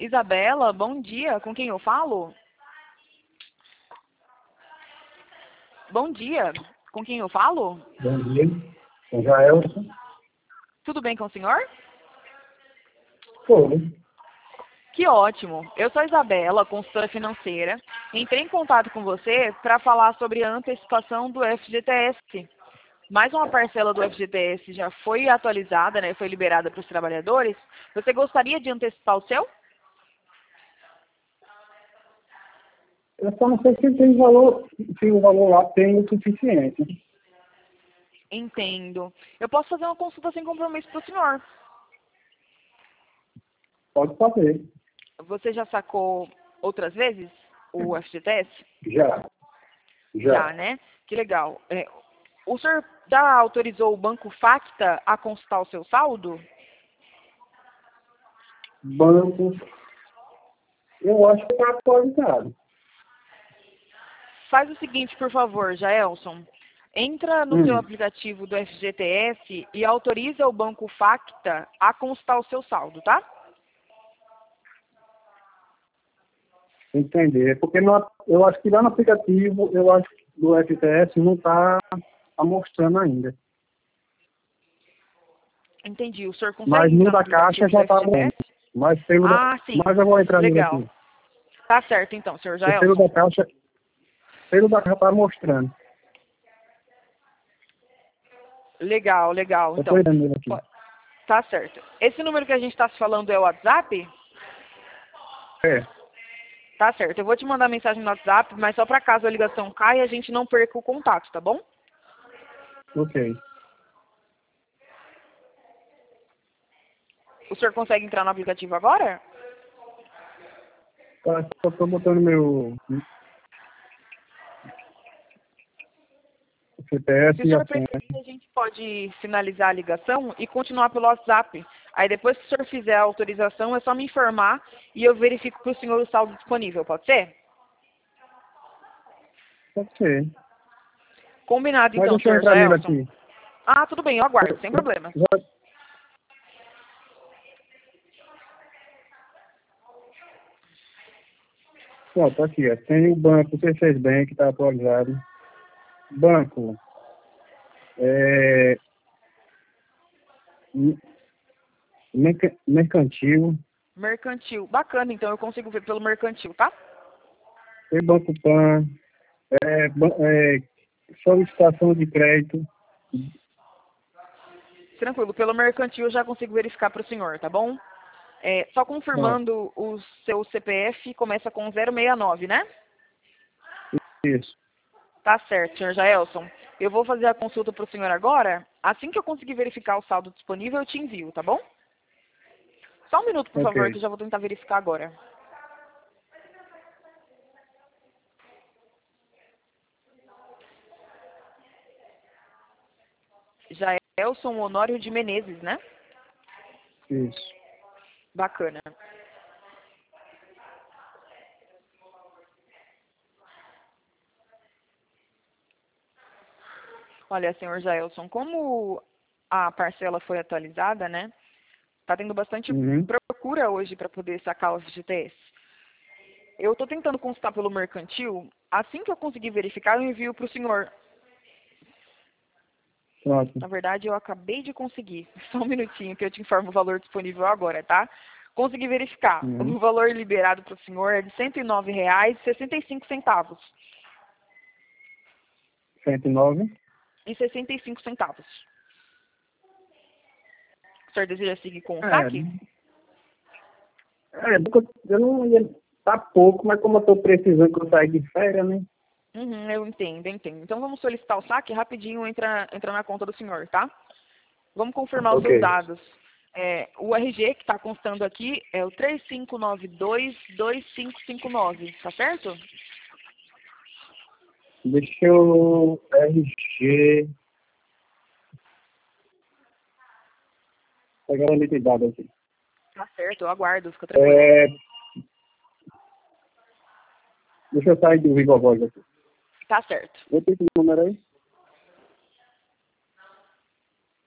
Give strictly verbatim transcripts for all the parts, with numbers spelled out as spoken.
Isabela, bom dia. Com quem eu falo? Bom dia. Com quem eu falo? Bom dia, com Jaelson. Tudo bem com o senhor? Foi. Que ótimo. Eu sou a Isabela, consultora financeira. Entrei em contato com você para falar sobre a antecipação do F G T S. Mais uma parcela do F G T S já foi atualizada, né? Foi liberada para os trabalhadores. Você gostaria de antecipar o seu? Eu só não sei se tem valor, se o valor lá tem o suficiente. Entendo. Eu posso fazer uma consulta sem compromisso para o senhor. Pode fazer. Você já sacou outras vezes o F G T S? Já. Já. Já, né? Que legal. É, o senhor já autorizou o Banco Facta a consultar o seu saldo? Banco. Eu acho que está atualizado. Faz o seguinte, por favor, Jaelson. Entra no seu Hum. aplicativo do F G T S e autoriza o Banco Facta a consultar o seu saldo, tá? Entender. É porque no, eu acho que lá no aplicativo, eu acho que do F T S não está mostrando ainda. Entendi. O senhor consegue Mas no entrar no da Caixa aplicativo já do está F G T bom. S? Mas pelo da, Ah, sim. mas eu vou entrar nele Legal. aqui. Tá certo, então, senhor Porque pelo Jaelson. da Caixa, pelo da Caixa está mostrando. Legal, legal. Eu estou Então, entrando nele aqui. tá certo. Esse número que a gente está se falando é o WhatsApp? É. Tá certo. Eu vou te mandar mensagem no WhatsApp, mas só para caso a ligação caia, a gente não perca o contato, tá bom? Ok. O senhor consegue entrar no aplicativo agora? Tá, só estou botando meu C P Se F o e a senhor senha. preferir, a gente pode finalizar a ligação e continuar pelo WhatsApp. Aí depois que o senhor fizer a autorização, é só me informar e eu verifico para o senhor o saldo disponível, pode ser? Pode ser. Combinado Mas então, deixa eu senhor entrar nele Jaelson. aqui. Ah, tudo bem, eu aguardo, sem problema. Já, pronto, aqui, ó. Tem o banco C seis Bank, está atualizado. Banco. É, merca- mercantil. Mercantil. Bacana, então eu consigo ver pelo mercantil, tá? Tem Banco Pan. É, ban- é, solicitação de crédito. Tranquilo, pelo mercantil eu já consigo verificar para o senhor, tá bom? É, só Pronto. confirmando, o seu C P F começa com zero seis nove, né? Isso. Tá certo, senhor Jaelson. Eu vou fazer a consulta para o senhor agora. Assim que eu conseguir verificar o saldo disponível, eu te envio, tá bom? Só um minuto, por favor, que Ok. eu já vou tentar verificar agora. Jaelson Honório de Menezes, né? Isso. Bacana. Olha, senhor Jaelson, como a parcela foi atualizada, né? Tá tendo bastante Uhum. procura hoje para poder sacar o F G T S. Eu estou tentando consultar pelo mercantil. Assim que eu conseguir verificar, eu envio para o senhor. Pronto. Na verdade, eu acabei de conseguir. Só um minutinho que eu te informo o valor disponível agora, tá? Consegui verificar. Uhum. O valor liberado para o senhor é de cento e nove reais e sessenta e cinco centavos. cento e nove. E sessenta e cinco centavos. O senhor deseja seguir com o É. saque? É, porque eu não ia. Tá pouco, mas como eu tô precisando que eu saia de férias, né? Uhum, eu entendo, eu entendo. Então vamos solicitar o saque rapidinho, entra, entra na conta do senhor, tá? Vamos confirmar os seus Ok. dados. É, o R G que está constando aqui é o três cinco nove dois, dois cinco cinco nove, tá certo? Deixa eu. R G. Pegar a identidade aqui. Tá certo, eu aguardo, fica tranquilo. É, deixa eu sair do Viva Voz aqui. Tá certo. Repita o número aí.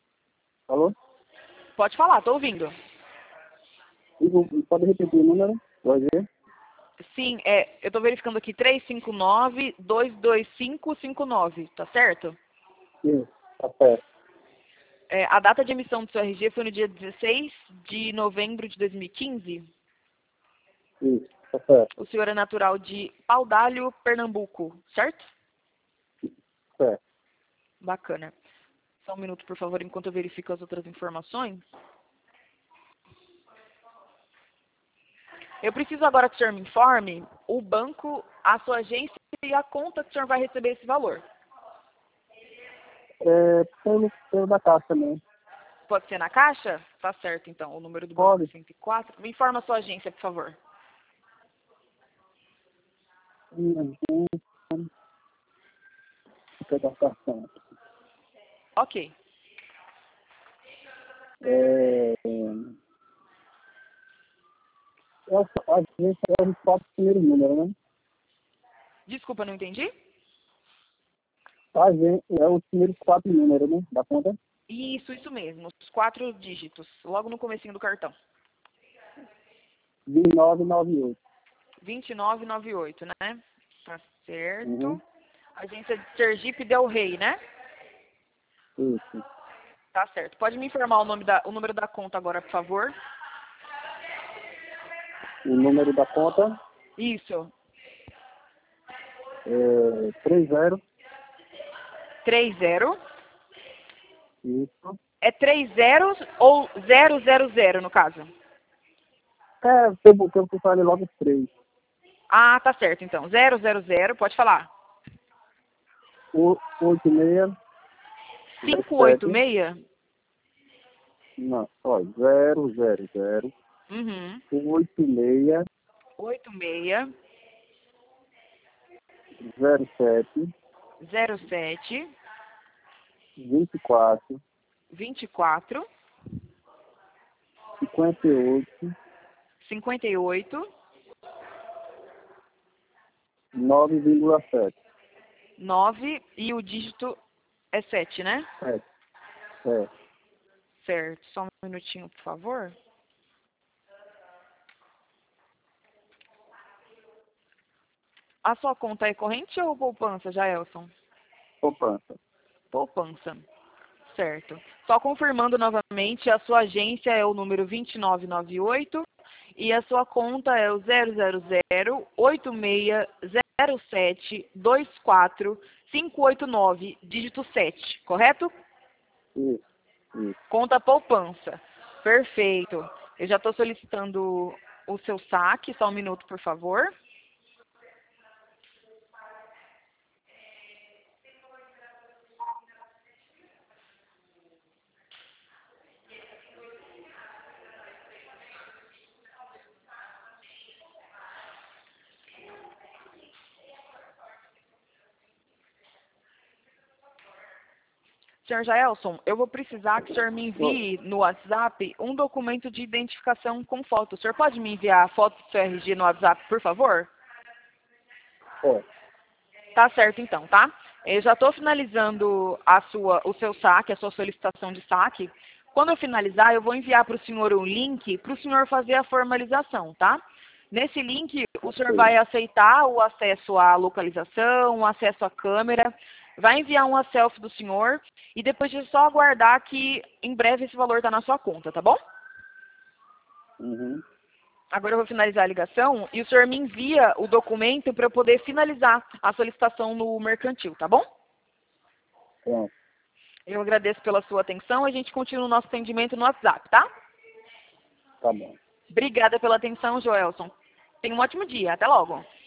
Alô? Pode falar, tô ouvindo. Vivo- Pode repetir o número? Pode ver? Sim, é, eu estou verificando aqui três cinco nove, dois dois cinco, cinco nove, tá certo? Sim, tá certo. É, a data de emissão do seu R G foi no dia dezesseis de novembro de dois mil e quinze. Isso, tá certo. O senhor é natural de Paudalho, Pernambuco, certo? Certo. Bacana. Só um minuto, por favor, enquanto eu verifico as outras informações. Eu preciso agora que o senhor me informe o banco, a sua agência e a conta que o senhor vai receber esse valor. É, pelo, pelo da caixa também. Pode ser na caixa? Tá certo, então. O número do Pode. banco é cento e quatro. Me informa a sua agência, por favor. Interpretação. Ok. É, essa agência é os quatro primeiros números, né? Desculpa, não entendi? A agência é os primeiros quatro números, né? Da conta. Isso, isso mesmo. Os quatro dígitos, logo no comecinho do cartão. vinte e nove noventa e oito. vinte e nove noventa e oito, né? Tá certo. Uhum. Agência de Sergipe Del Rey, né? Isso. Tá certo. Pode me informar o, nome da, o número da conta agora, por favor? O número da conta Isso. é três zero. três zero. Isso. É três zeros ou zero zero zero, no caso? É, eu botei o falei logo três. Ah, tá certo, então. zero zero zero, pode falar. oito seis. cinco oito seis? Não, ó, zero zero zero. Uhum. oito seis. oito seis. zero sete. zero sete. vinte e quatro. vinte e quatro. cinquenta e oito. cinquenta e oito. nove vírgula sete. nove e o dígito é sete, né? É. É. Certo. Só um minutinho, por favor. A sua conta é corrente ou poupança, Jaelson? Poupança. Poupança. Certo. Só confirmando novamente, a sua agência é o número vinte e nove noventa e oito e a sua conta é o zero zero zero, oito seis, zero sete, dois quatro, cinco oito nove, dígito sete, correto? Isso. Isso. Conta poupança. Perfeito. Eu já estou solicitando o seu saque, só um minuto, por favor. Senhor Jaelson, eu vou precisar que o senhor me envie no WhatsApp um documento de identificação com foto. O senhor pode me enviar a foto do seu R G no WhatsApp, por favor? Ó. Tá certo, então, tá? Eu já estou finalizando a sua, o seu saque, a sua solicitação de saque. Quando eu finalizar, eu vou enviar para o senhor um link para o senhor fazer a formalização, tá? Nesse link, o senhor vai aceitar o acesso à localização, o acesso à câmera, vai enviar uma selfie do senhor e depois de só aguardar que em breve esse valor está na sua conta, tá bom? Uhum. Agora eu vou finalizar a ligação e o senhor me envia o documento para eu poder finalizar a solicitação no mercantil, tá bom? Pronto. Eu agradeço pela sua atenção. A gente continua o nosso atendimento no WhatsApp, tá? Tá bom. Obrigada pela atenção, Joelson. Tenha um ótimo dia. Até logo.